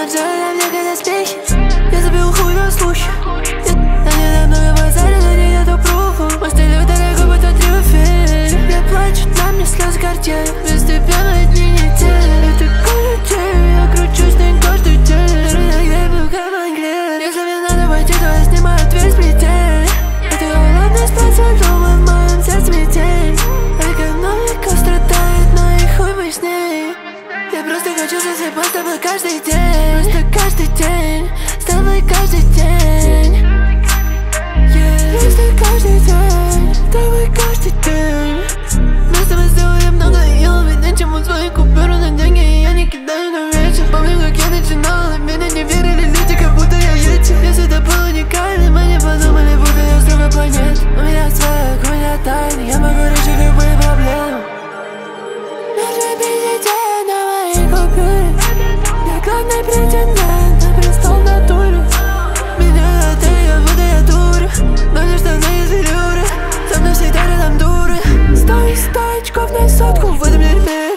взяли на мне когда спехи. Я забил хуй на слухи. Они на много базарят, но нету пруфов. Мой стиль дорогой, будто трюфель. Я плачу, на мне слезы картель. Постепенно дни недели. Это каждый день, я кручусь с ней каждый день. Иногда был как манглет. Если мне надо войти, то я снимаю весь метель. Это холодный спасет дома в моем сердце метель. Экономика страдает, но и хуй бы с ней. Я просто хочу засыпать с тобой каждый день. Просто каждый день, с тобой каждый день. Просто каждый день, с тобой каждый день. Мы с тобой сделали много, и я уверен, чем у своих купюр на деньги, и я не кидаю на вечер. Помню, как я начинала, в меня не верили люди, как будто я Йети. Если это было уникально, мы не подумали, будто я с другой планеты. У меня свек, у меня тайны, я могу решить любые проблемы. Даже президент на моей купюре. Я главный претендент на престол в натуре. Меня это я, будто я дура. Но не штаны из велюра. Со мной всегда рядом дуры. 100 очков на сотку в этом дерьме.